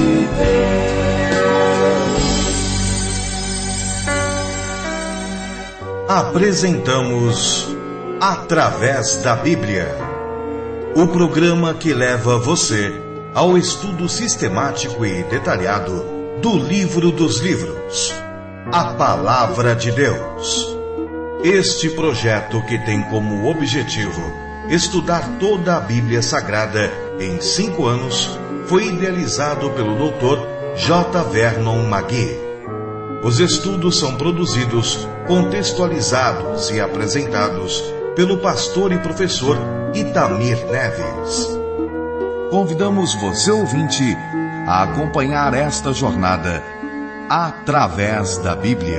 Apresentamos Através da Bíblia, o programa que leva você ao estudo sistemático e detalhado do Livro dos Livros, a Palavra de Deus. Este projeto, que tem como objetivo estudar toda a Bíblia Sagrada em 5 anos, foi idealizado pelo Dr. J. Vernon McGee. Os estudos são produzidos, contextualizados e apresentados pelo pastor e professor Itamir Neves. Convidamos você, ouvinte, a acompanhar esta jornada através da Bíblia.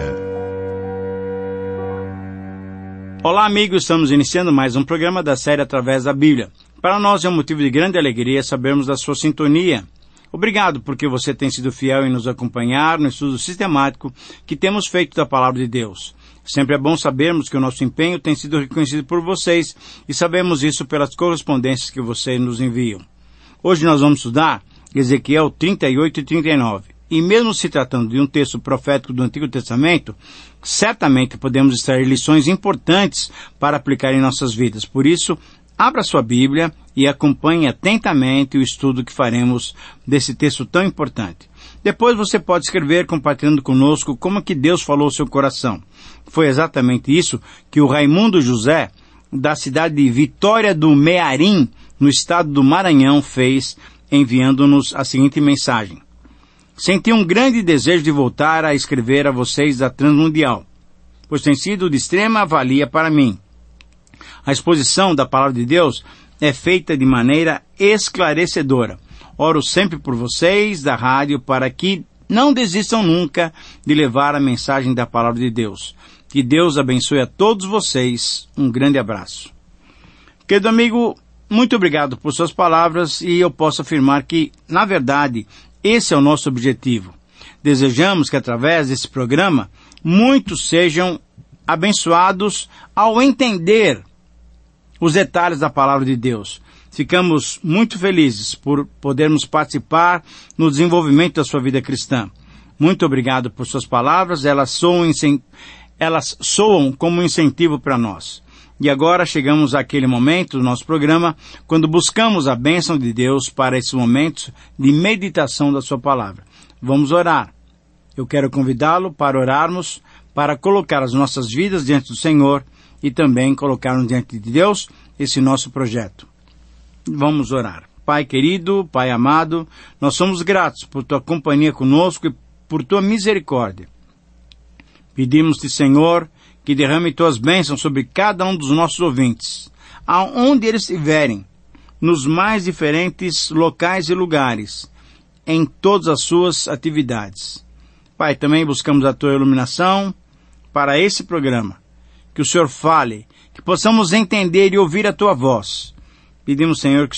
Olá, amigos, estamos iniciando mais um programa da série Através da Bíblia. Para nós é um motivo de grande alegria sabermos da sua sintonia. Obrigado porque você tem sido fiel em nos acompanhar no estudo sistemático que temos feito da Palavra de Deus. Sempre é bom sabermos que o nosso empenho tem sido reconhecido por vocês e sabemos isso pelas correspondências que vocês nos enviam. Hoje nós vamos estudar Ezequiel 38 e 39. E mesmo se tratando de um texto profético do Antigo Testamento, certamente podemos extrair lições importantes para aplicar em nossas vidas. Por isso, abra sua Bíblia e acompanhe atentamente o estudo que faremos desse texto tão importante. Depois você pode escrever compartilhando conosco como que Deus falou ao seu coração. Foi exatamente isso que o Raimundo José, da cidade de Vitória do Mearim, no estado do Maranhão, fez, enviando-nos a seguinte mensagem. Senti um grande desejo de voltar a escrever a vocês da Transmundial, pois tem sido de extrema valia para mim. A exposição da Palavra de Deus é feita de maneira esclarecedora. Oro sempre por vocês da rádio para que não desistam nunca de levar a mensagem da Palavra de Deus. Que Deus abençoe a todos vocês. Um grande abraço. Querido amigo, muito obrigado por suas palavras e eu posso afirmar que, na verdade, esse é o nosso objetivo. Desejamos que através desse programa muitos sejam abençoados ao entender os detalhes da Palavra de Deus. Ficamos muito felizes por podermos participar no desenvolvimento da sua vida cristã. Muito obrigado por suas palavras, elas soam como um incentivo para nós. E agora chegamos àquele momento do nosso programa, quando buscamos a bênção de Deus para esses momentos de meditação da sua palavra. Vamos orar. Eu quero convidá-lo para orarmos, para colocar as nossas vidas diante do Senhor e também colocarmos diante de Deus esse nosso projeto. Vamos orar. Pai querido, Pai amado, nós somos gratos por tua companhia conosco e por tua misericórdia. Pedimos-te, Senhor, que derrame tuas bênçãos sobre cada um dos nossos ouvintes, aonde eles estiverem, nos mais diferentes locais e lugares, em todas as suas atividades. Pai, também buscamos a tua iluminação para esse programa. Que o Senhor fale, que possamos entender e ouvir a tua voz. Pedimos, Senhor,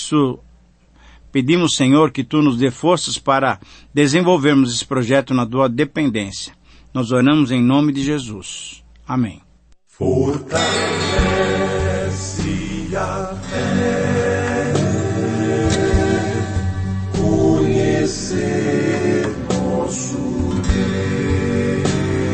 que tu nos dê forças para desenvolvermos esse projeto na tua dependência. Nós oramos em nome de Jesus. Amém. Fortalece a fé, conhecer nosso Deus.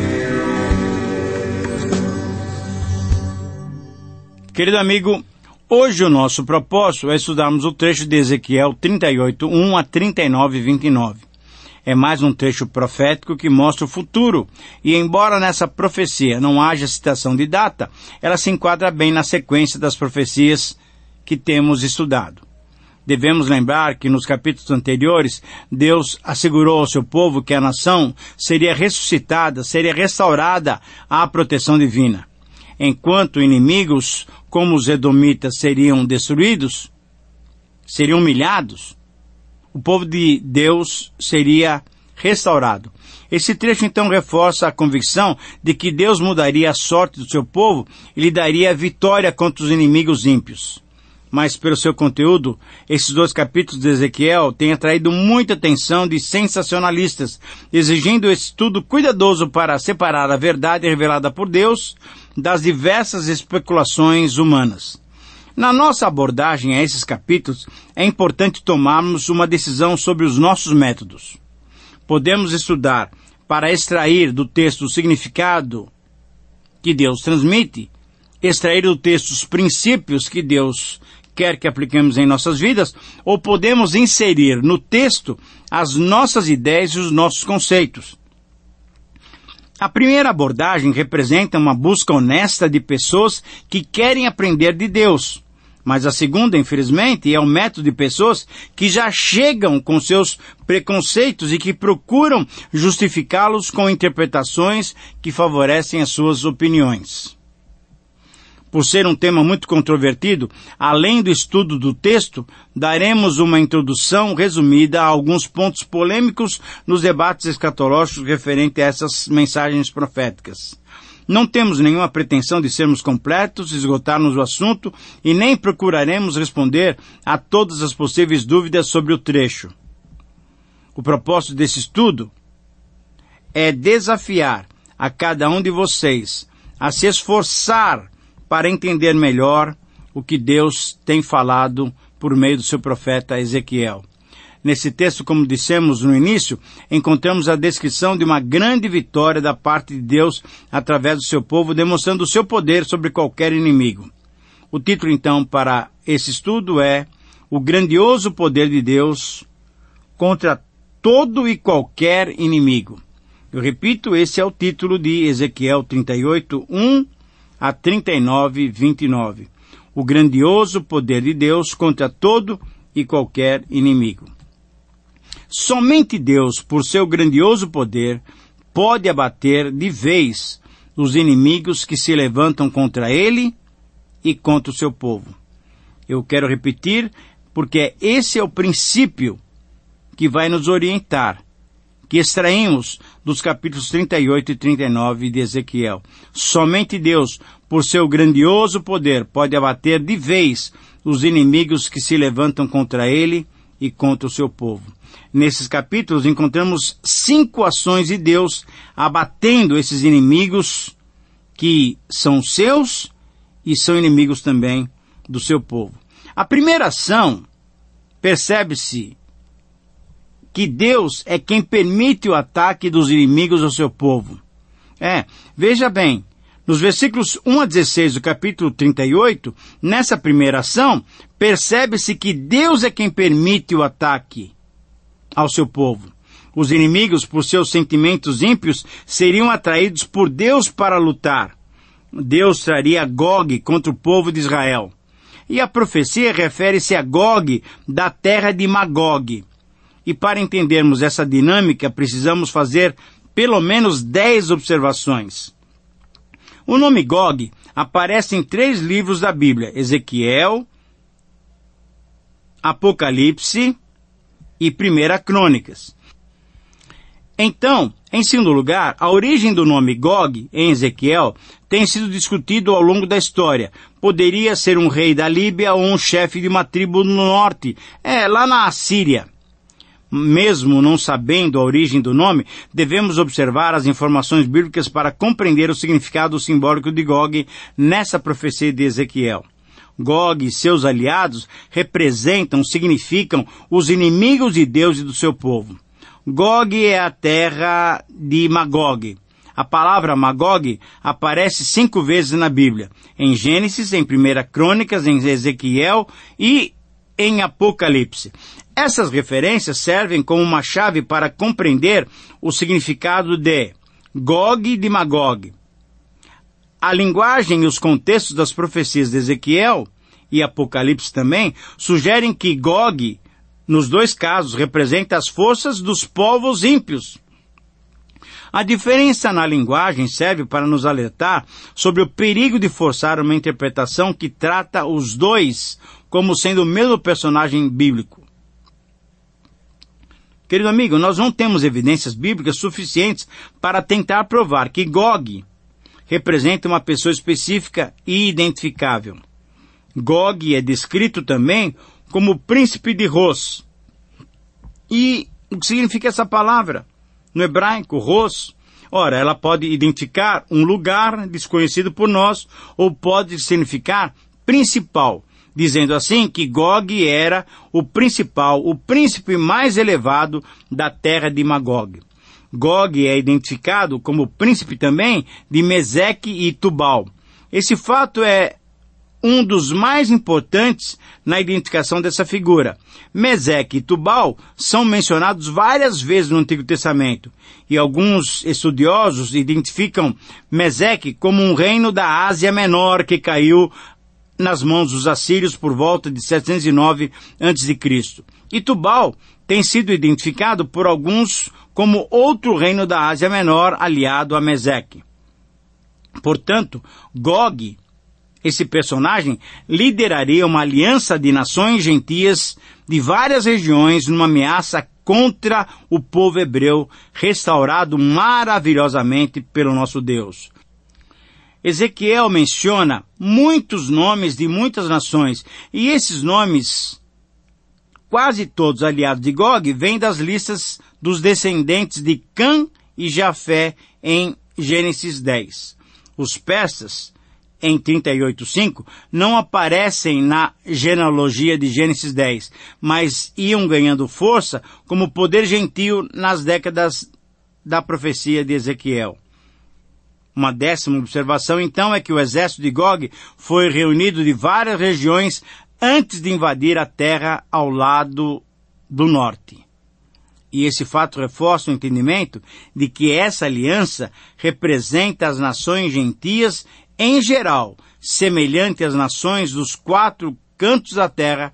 Querido amigo, hoje o nosso propósito é estudarmos o trecho de Ezequiel 38, 1 a 39, 29. É mais um trecho profético que mostra o futuro, e embora nessa profecia não haja citação de data, ela se enquadra bem na sequência das profecias que temos estudado. Devemos lembrar que nos capítulos anteriores, Deus assegurou ao seu povo que a nação seria ressuscitada, seria restaurada à proteção divina. Enquanto inimigos como os edomitas seriam destruídos, seriam humilhados, o povo de Deus seria restaurado. Esse trecho então reforça a convicção de que Deus mudaria a sorte do seu povo e lhe daria vitória contra os inimigos ímpios. Mas pelo seu conteúdo, esses 2 capítulos de Ezequiel têm atraído muita atenção de sensacionalistas, exigindo estudo cuidadoso para separar a verdade revelada por Deus das diversas especulações humanas. Na nossa abordagem a esses capítulos, é importante tomarmos uma decisão sobre os nossos métodos. podemos estudar para extrair do texto o significado que Deus transmite, extrair do texto os princípios que Deus quer que apliquemos em nossas vidas, ou podemos inserir no texto as nossas ideias e os nossos conceitos. A primeira abordagem representa uma busca honesta de pessoas que querem aprender de Deus. Mas a segunda, infelizmente, é o método de pessoas que já chegam com seus preconceitos e que procuram justificá-los com interpretações que favorecem as suas opiniões. Por ser um tema muito controvertido, além do estudo do texto, daremos uma introdução resumida a alguns pontos polêmicos nos debates escatológicos referentes a essas mensagens proféticas. Não temos nenhuma pretensão de sermos completos, esgotarmos o assunto e nem procuraremos responder a todas as possíveis dúvidas sobre o trecho. O propósito desse estudo é desafiar a cada um de vocês a se esforçar para entender melhor o que Deus tem falado por meio do seu profeta Ezequiel. Nesse texto, como dissemos no início, encontramos a descrição de uma grande vitória da parte de Deus através do seu povo, demonstrando o seu poder sobre qualquer inimigo. O título, então, para esse estudo é O Grandioso Poder de Deus contra todo e qualquer inimigo. Eu repito, esse é o título de Ezequiel 38, 1 a 39, 29. O grandioso poder de Deus contra todo e qualquer inimigo. Somente Deus, por seu grandioso poder, pode abater de vez os inimigos que se levantam contra ele e contra o seu povo. Eu quero repetir, porque esse é o princípio que vai nos orientar, que extraímos dos capítulos 38 e 39 de Ezequiel. Somente Deus, por seu grandioso poder, pode abater de vez os inimigos que se levantam contra ele e contra o seu povo. Nesses capítulos encontramos 5 ações de Deus abatendo esses inimigos que são seus e são inimigos também do seu povo. A primeira ação, percebe-se que Deus é quem permite o ataque dos inimigos ao seu povo. Veja bem, nos versículos 1 a 16 do capítulo 38, nessa primeira ação, percebe-se que Deus é quem permite o ataque ao seu povo. Os inimigos, por seus sentimentos ímpios, seriam atraídos por Deus para lutar. Deus traria Gog contra o povo de Israel. E a profecia refere-se a Gog da terra de Magog. E para entendermos essa dinâmica, precisamos fazer pelo menos 10 observações. O nome Gog aparece em 3 livros da Bíblia: Ezequiel, Apocalipse e 1 Crônicas. Então, em segundo lugar, a origem do nome Gog em Ezequiel tem sido discutido ao longo da história. Poderia ser um rei da Líbia ou um chefe de uma tribo no norte, lá na Assíria. Mesmo não sabendo a origem do nome, devemos observar as informações bíblicas para compreender o significado simbólico de Gog nessa profecia de Ezequiel. Gog e seus aliados significam os inimigos de Deus e do seu povo. Gog é a terra de Magog. A palavra Magog aparece 5 vezes na Bíblia, em Gênesis, em 1 Crônicas, em Ezequiel e em Apocalipse. Essas referências servem como uma chave para compreender o significado de Gog e de Magog. A linguagem e os contextos das profecias de Ezequiel e Apocalipse também sugerem que Gog, nos 2 casos, representa as forças dos povos ímpios. A diferença na linguagem serve para nos alertar sobre o perigo de forçar uma interpretação que trata os 2 como sendo o mesmo personagem bíblico. Querido amigo, nós não temos evidências bíblicas suficientes para tentar provar que Gog representa uma pessoa específica e identificável. Gog é descrito também como príncipe de Ros. E o que significa essa palavra? No hebraico, Ros. Ora, ela pode identificar um lugar desconhecido por nós, ou pode significar principal, dizendo assim que Gog era o príncipe mais elevado da terra de Magog. Gog é identificado como príncipe também de Meseque e Tubal. Esse fato é um dos mais importantes na identificação dessa figura. Meseque e Tubal são mencionados várias vezes no Antigo Testamento, e alguns estudiosos identificam Meseque como um reino da Ásia Menor que caiu nas mãos dos assírios por volta de 709 a.C. E Tubal tem sido identificado por alguns como outro reino da Ásia Menor aliado a Meseque. Portanto, Gog, esse personagem, lideraria uma aliança de nações gentias de várias regiões numa ameaça contra o povo hebreu, restaurado maravilhosamente pelo nosso Deus. Ezequiel menciona muitos nomes de muitas nações, e esses nomes, quase todos aliados de Gog, vêm das listas dos descendentes de Cã e Jafé em Gênesis 10. Os persas, em 38:5, não aparecem na genealogia de Gênesis 10, mas iam ganhando força como poder gentil nas décadas da profecia de Ezequiel. Uma décima observação, então, é que o exército de Gog foi reunido de várias regiões antes de invadir a terra ao lado do norte. E esse fato reforça o entendimento de que essa aliança representa as nações gentias em geral, semelhante às nações dos 4 cantos da terra,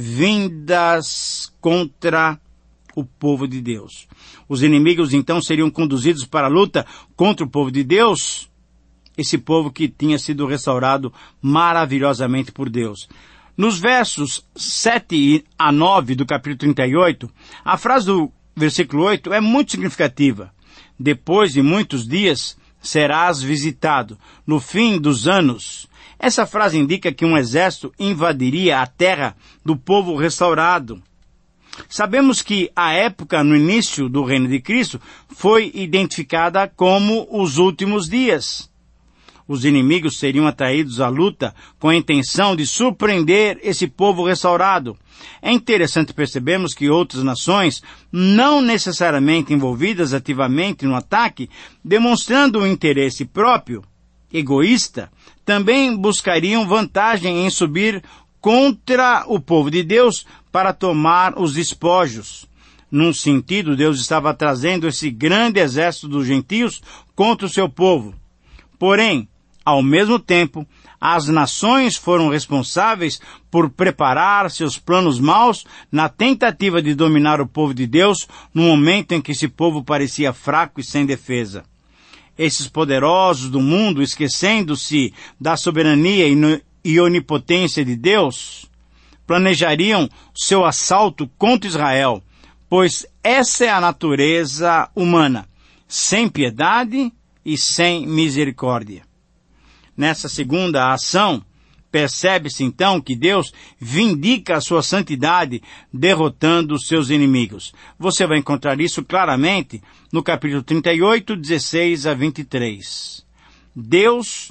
vindas contra o povo de Deus. Os inimigos, então, seriam conduzidos para a luta contra o povo de Deus, esse povo que tinha sido restaurado maravilhosamente por Deus. Nos versos 7 a 9 do capítulo 38, a frase do versículo 8 é muito significativa. Depois de muitos dias, serás visitado. No fim dos anos. Essa frase indica que um exército invadiria a terra do povo restaurado. Sabemos que a época no início do reino de Cristo foi identificada como os últimos dias. Os inimigos seriam atraídos à luta com a intenção de surpreender esse povo restaurado. É interessante percebermos que outras nações, não necessariamente envolvidas ativamente no ataque, demonstrando um interesse próprio, egoísta, também buscariam vantagem em subir contra o povo de Deus para tomar os despojos. Num sentido, Deus estava trazendo esse grande exército dos gentios contra o seu povo. Porém, ao mesmo tempo, as nações foram responsáveis por preparar seus planos maus na tentativa de dominar o povo de Deus no momento em que esse povo parecia fraco e sem defesa. Esses poderosos do mundo, esquecendo-se da soberania e onipotência de Deus, planejariam seu assalto contra Israel, pois essa é a natureza humana, sem piedade e sem misericórdia. Nessa segunda ação, percebe-se então que Deus vindica a sua santidade, derrotando os seus inimigos. Você vai encontrar isso claramente no capítulo 38, 16 a 23. Deus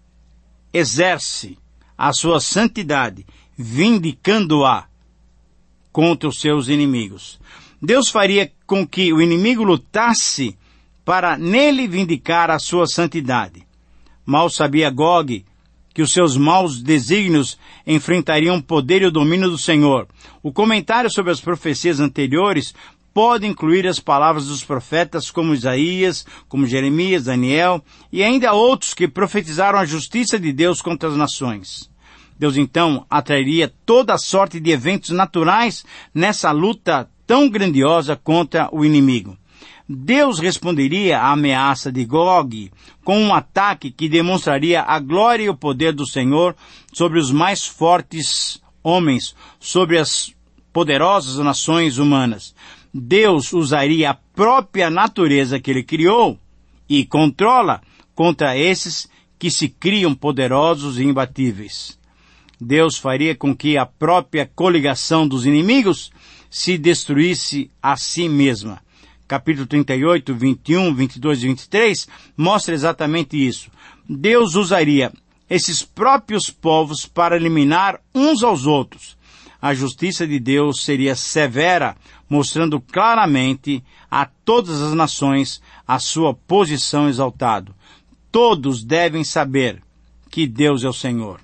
exerce a sua santidade, vindicando-a contra os seus inimigos. Deus faria com que o inimigo lutasse para nele vindicar a sua santidade. Mal sabia Gog que os seus maus desígnios enfrentariam o poder e o domínio do Senhor. O comentário sobre as profecias anteriores pode incluir as palavras dos profetas como Isaías, como Jeremias, Daniel e ainda outros que profetizaram a justiça de Deus contra as nações. Deus então atrairia toda sorte de eventos naturais nessa luta tão grandiosa contra o inimigo. Deus responderia à ameaça de Gog com um ataque que demonstraria a glória e o poder do Senhor sobre os mais fortes homens, sobre as poderosas nações humanas. Deus usaria a própria natureza que Ele criou e controla contra esses que se criam poderosos e imbatíveis. Deus faria com que a própria coligação dos inimigos se destruísse a si mesma. Capítulo 38, 21, 22 e 23 mostra exatamente isso. Deus usaria esses próprios povos para eliminar uns aos outros. A justiça de Deus seria severa, mostrando claramente a todas as nações a sua posição exaltada. Todos devem saber que Deus é o Senhor.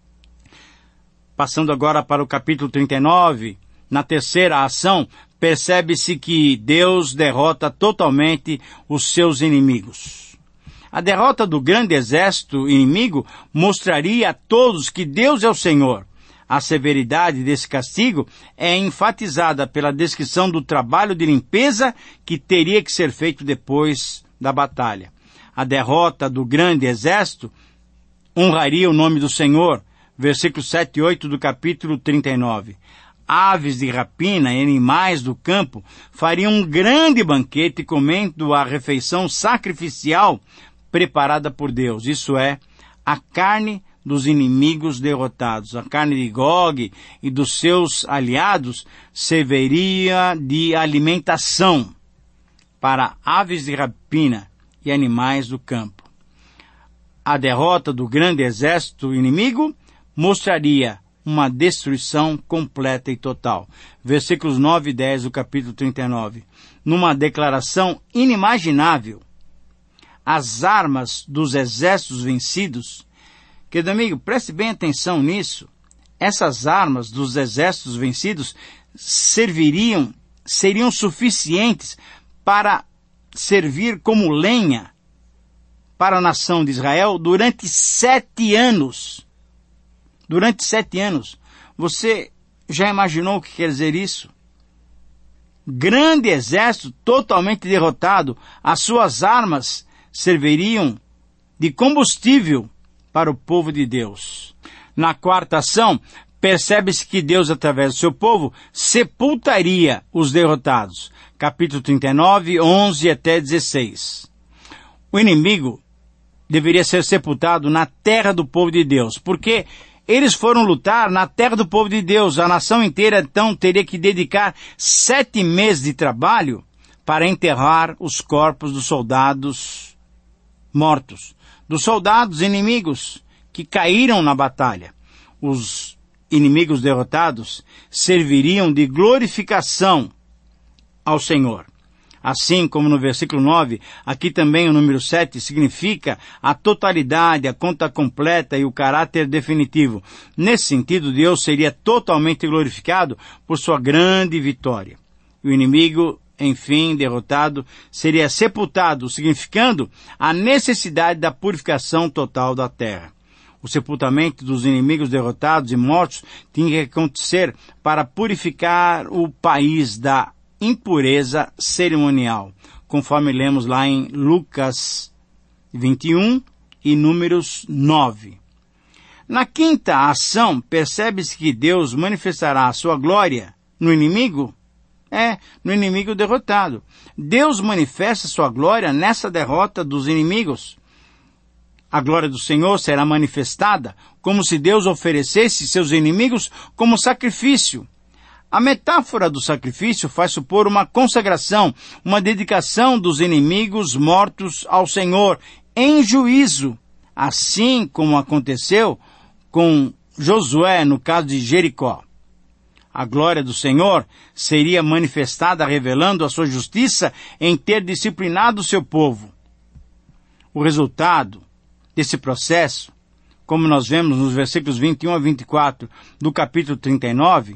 Passando agora para o capítulo 39, na terceira ação, percebe-se que Deus derrota totalmente os seus inimigos. A derrota do grande exército inimigo mostraria a todos que Deus é o Senhor. A severidade desse castigo é enfatizada pela descrição do trabalho de limpeza que teria que ser feito depois da batalha. A derrota do grande exército honraria o nome do Senhor, versículos 7 e 8 do capítulo 39. Aves de rapina e animais do campo fariam um grande banquete comendo a refeição sacrificial preparada por Deus, isso é, a carne dos inimigos derrotados. A carne de Gog e dos seus aliados serviria de alimentação para aves de rapina e animais do campo. A derrota do grande exército inimigo mostraria uma destruição completa e total. Versículos 9 e 10 do capítulo 39. Numa declaração inimaginável, as armas dos exércitos vencidos. Querido amigo, preste bem atenção nisso. Essas armas dos exércitos vencidos seriam suficientes para servir como lenha para a nação de Israel durante 7 anos. Durante 7 anos. Você já imaginou o que quer dizer isso? Grande exército totalmente derrotado, as suas armas serviriam de combustível para o povo de Deus. Na quarta ação, percebe-se que Deus, através do seu povo, sepultaria os derrotados. Capítulo 39, 11 até 16. O inimigo deveria ser sepultado na terra do povo de Deus, porque eles foram lutar na terra do povo de Deus. A nação inteira, então, teria que dedicar 7 meses de trabalho para enterrar os corpos dos soldados mortos, dos soldados inimigos que caíram na batalha. Os inimigos derrotados serviriam de glorificação ao Senhor. Assim como no versículo 9, aqui também o número 7 significa a totalidade, a conta completa e o caráter definitivo. Nesse sentido, Deus seria totalmente glorificado por sua grande vitória. O inimigo, enfim, derrotado, seria sepultado, significando a necessidade da purificação total da terra. O sepultamento dos inimigos derrotados e mortos tinha que acontecer para purificar o país da impureza cerimonial, conforme lemos lá em Lucas 21 e Números 9. Na quinta ação, percebe-se que Deus manifestará a sua glória no inimigo, no inimigo derrotado. Deus manifesta sua glória nessa derrota dos inimigos. A glória do Senhor será manifestada como se Deus oferecesse seus inimigos como sacrifício. A metáfora do sacrifício faz supor uma consagração, uma dedicação dos inimigos mortos ao Senhor em juízo, assim como aconteceu com Josué no caso de Jericó. A glória do Senhor seria manifestada revelando a sua justiça em ter disciplinado o seu povo. O resultado desse processo, como nós vemos nos versículos 21 a 24 do capítulo 39,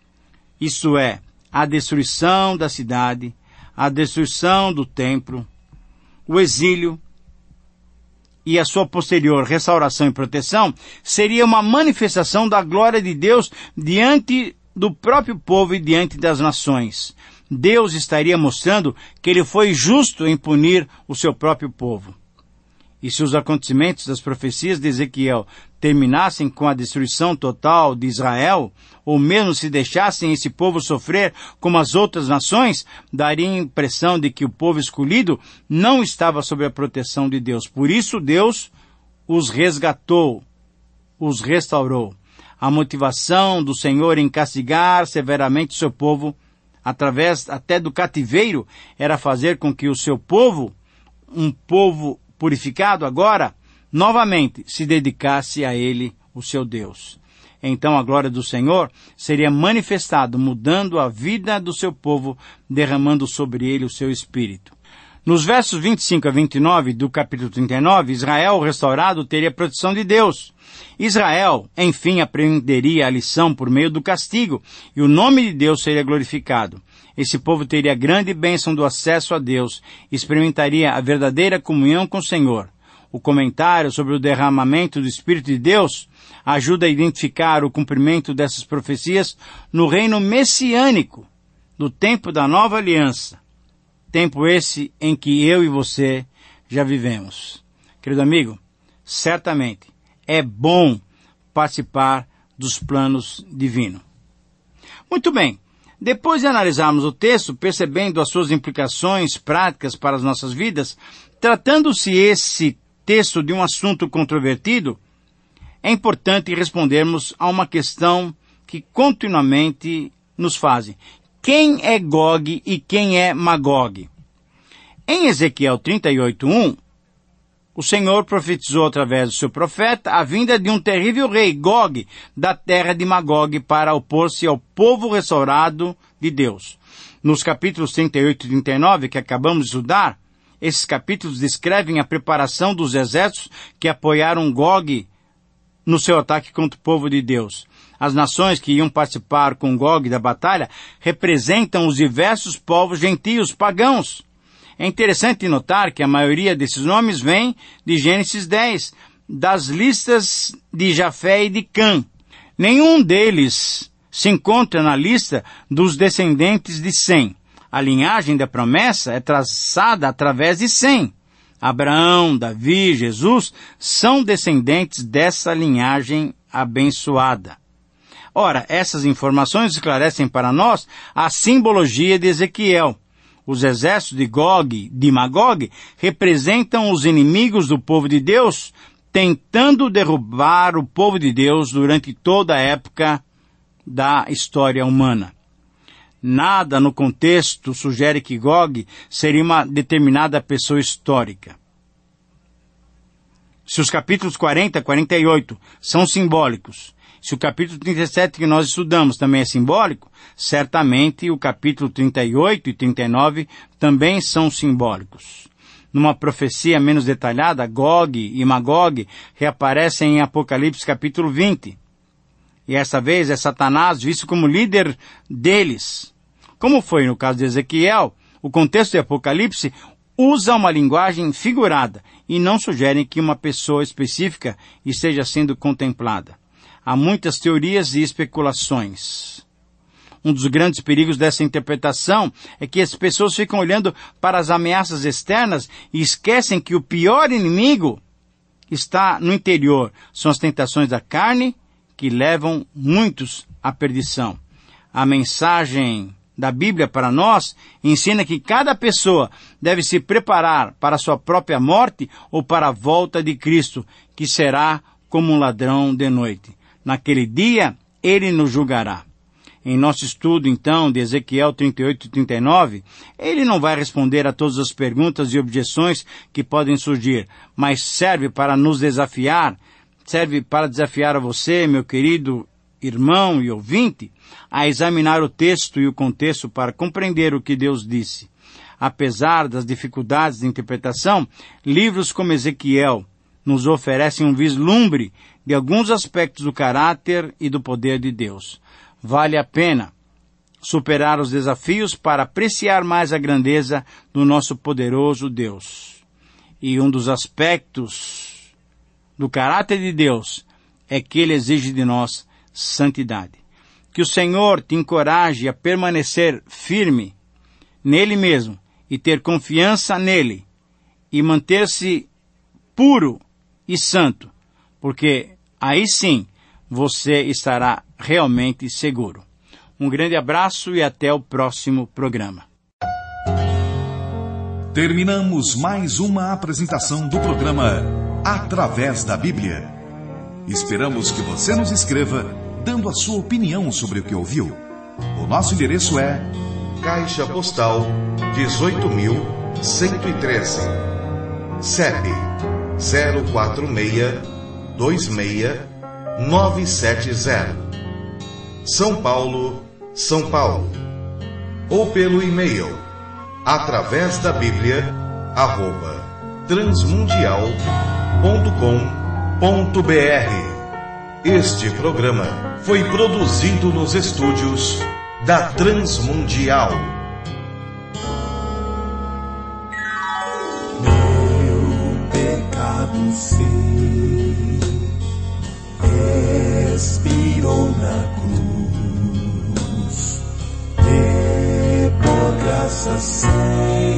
isso é, a destruição da cidade, a destruição do templo, o exílio e a sua posterior restauração e proteção, seria uma manifestação da glória de Deus diante do próprio povo e diante das nações. Deus estaria mostrando que ele foi justo em punir o seu próprio povo. E se os acontecimentos das profecias de Ezequiel terminassem com a destruição total de Israel, ou mesmo se deixassem esse povo sofrer como as outras nações, daria a impressão de que o povo escolhido não estava sob a proteção de Deus. Por isso Deus os resgatou, os restaurou. A motivação do Senhor em castigar severamente o seu povo, através até do cativeiro, era fazer com que o seu povo, um povo purificado agora, novamente se dedicasse a Ele, o seu Deus. Então a glória do Senhor seria manifestada, mudando a vida do seu povo, derramando sobre ele o seu Espírito. Nos versos 25 a 29 do capítulo 39, Israel restaurado teria a proteção de Deus. Israel, enfim, aprenderia a lição por meio do castigo, e o nome de Deus seria glorificado. Esse povo teria a grande bênção do acesso a Deus, experimentaria a verdadeira comunhão com o Senhor. O comentário sobre o derramamento do Espírito de Deus ajuda a identificar o cumprimento dessas profecias no reino messiânico, do tempo da nova aliança. Tempo esse em que eu e você já vivemos. Querido amigo, certamente é bom participar dos planos divinos. Muito bem, depois de analisarmos o texto, percebendo as suas implicações práticas para as nossas vidas, tratando-se esse texto de um assunto controvertido, é importante respondermos a uma questão que continuamente nos fazem. Quem é Gog e quem é Magog? Em Ezequiel 38:1, o Senhor profetizou através do seu profeta a vinda de um terrível rei, Gog, da terra de Magog, para opor-se ao povo restaurado de Deus. Nos capítulos 38 e 39, que acabamos de estudar, esses capítulos descrevem a preparação dos exércitos que apoiaram Gog no seu ataque contra o povo de Deus. As nações que iam participar com Gog da batalha representam os diversos povos gentios pagãos. É interessante notar que a maioria desses nomes vem de Gênesis 10, das listas de Jafé e de Cã. Nenhum deles se encontra na lista dos descendentes de Sem. A linhagem da promessa é traçada através de Sem. Abraão, Davi, Jesus são descendentes dessa linhagem abençoada. Ora, essas informações esclarecem para nós a simbologia de Ezequiel. Os exércitos de Gog, de Magog, representam os inimigos do povo de Deus, tentando derrubar o povo de Deus durante toda a época da história humana. Nada no contexto sugere que Gog seria uma determinada pessoa histórica. Se os capítulos 40 e 48 são simbólicos, se o capítulo 37 que nós estudamos também é simbólico, certamente o capítulo 38 e 39 também são simbólicos. Numa profecia menos detalhada, Gog e Magog reaparecem em Apocalipse capítulo 20. E essa vez é Satanás visto como líder deles. Como foi no caso de Ezequiel, o contexto de Apocalipse usa uma linguagem figurada e não sugere que uma pessoa específica esteja sendo contemplada. Há muitas teorias e especulações. Um dos grandes perigos dessa interpretação é que as pessoas ficam olhando para as ameaças externas e esquecem que o pior inimigo está no interior. São as tentações da carne que levam muitos à perdição. A mensagem da Bíblia para nós ensina que cada pessoa deve se preparar para a sua própria morte ou para a volta de Cristo, que será como um ladrão de noite. Naquele dia, ele nos julgará. Em nosso estudo, então, de Ezequiel 38 e 39, ele não vai responder a todas as perguntas e objeções que podem surgir, mas serve para nos desafiar, serve para desafiar a você, meu querido irmão e ouvinte, a examinar o texto e o contexto para compreender o que Deus disse. Apesar das dificuldades de interpretação, livros como Ezequiel nos oferecem um vislumbre de alguns aspectos do caráter e do poder de Deus. Vale a pena superar os desafios para apreciar mais a grandeza do nosso poderoso Deus. E um dos aspectos do caráter de Deus é que Ele exige de nós santidade. Que o Senhor te encoraje a permanecer firme nele mesmo e ter confiança nele e manter-se puro e santo, porque aí sim você estará realmente seguro. Um grande abraço e até o próximo programa. Terminamos mais uma apresentação do programa Através da Bíblia. Esperamos que você nos escreva dando a sua opinião sobre o que ouviu. O nosso endereço é Caixa Postal 18.113, CEP 04626 São Paulo, São Paulo. Ou pelo e-mail através da Bíblia @transmundial.com.br. Este programa foi produzido nos estúdios da Transmundial. Meu pecado sei, expirou na cruz, e por graça sei.